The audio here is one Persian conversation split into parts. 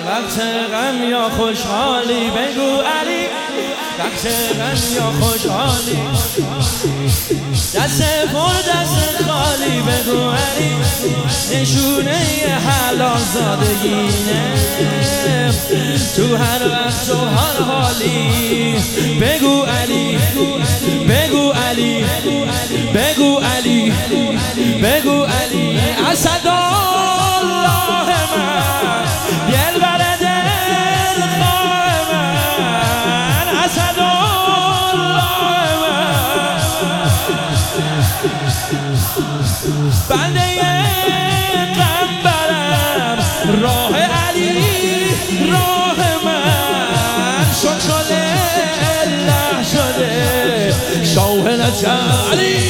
وقت غم یا خوشحالی بگو علی، وقت غم یا خوشحالی، دست پر دست خالی بگو علی، نشونه حلال زادگینه تو هر وقت و هر حالی. بگو علی، بگو علی، بگو علی، بگو علی، اسدالله من، دلبر دلخواه من، اسدالله من، بنده قنبرم، راه علی راه من، شد الله شده شاهد علی،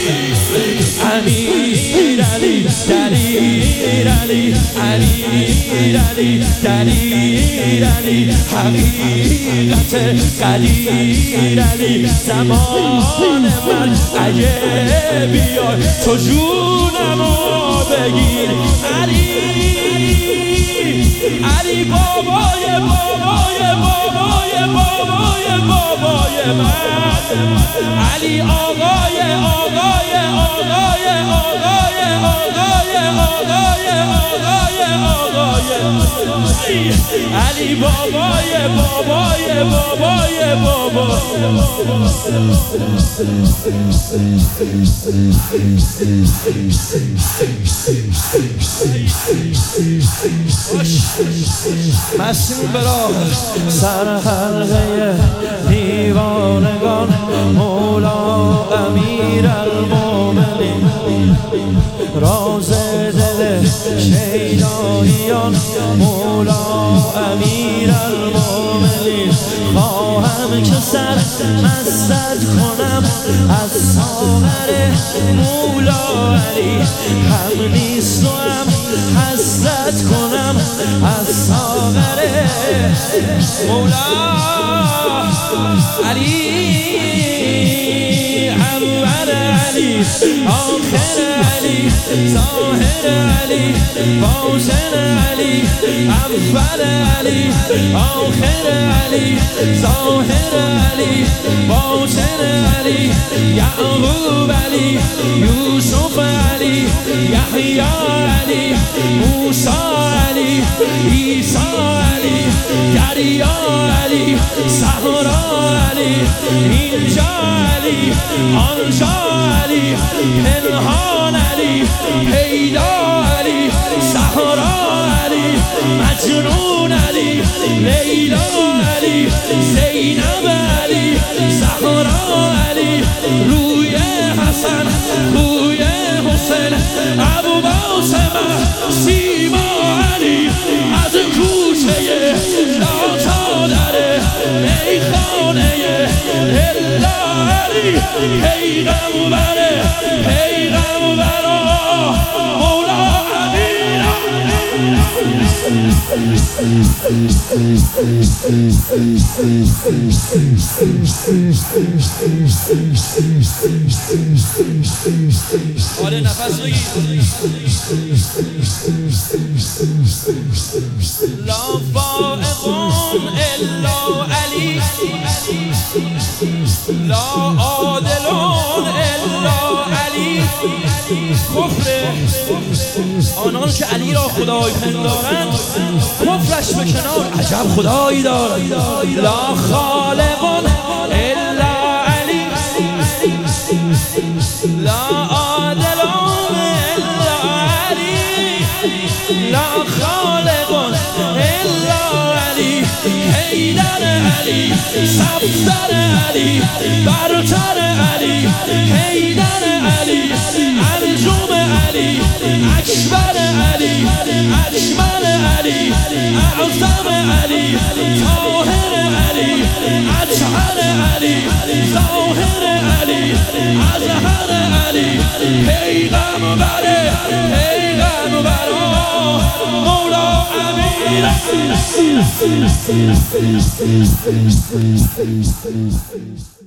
امیر علی، دلیر علی، امیر علی، دلیر علی، حقیقت قدیر علی. زمان من اگه بیای تو جونمو بگیر علی، علی بابای بابای بابای بابای بابای من، علی آقای آقای آقای آقای آقای آقای آقای آقای، علی بابای بابای بابای بابا. مسیم براه سر حلقه دیوانگان، مولا امیر المومنین، راز دل شیداییان، مولا امیر المومنین. خواهم که سر مسجد کنم از ساغر مولا علی، هم نیست و هم حسرت کنم از ساغر مولا علی. اول علی، آخر علی، ظاهر علی، باطن علی، اول علی، آخر علی، ظاهر علی، باطن علی، یعقوب علی، یوسف علی، یحیی علی، موسی علی، عیسی علی، دریا علی، صحرا علی، اینجا علی، آنجا علی، پنهان علی، پیدا علی، صحرا علی، مجنون علی، لیلا علی، زینب علی، زهرا علی، روی حسن، روی حسین، عباس سیما علی، از کوچه لاتا در میخانه الا علی، پیغمبر مولا امیر. آره نفس بگیر. لا فائقون الا علی، لا عادلون الا علی. کفر آنان که علی را خدای پندارند کفرش به کنار عجب خدایی دارد. لا خالقون الا علی، لا عادلون الا علی، لا خالقون الا علی. حیدر علی، صفدر علی، برتر علی، حیدر علی، انجم علی، اکبر علی، اجمل علی، اعظم علی، طاهر علی، اطهر علی، ظاهر علی، اظهر علی، پیغمبر مولا امیر.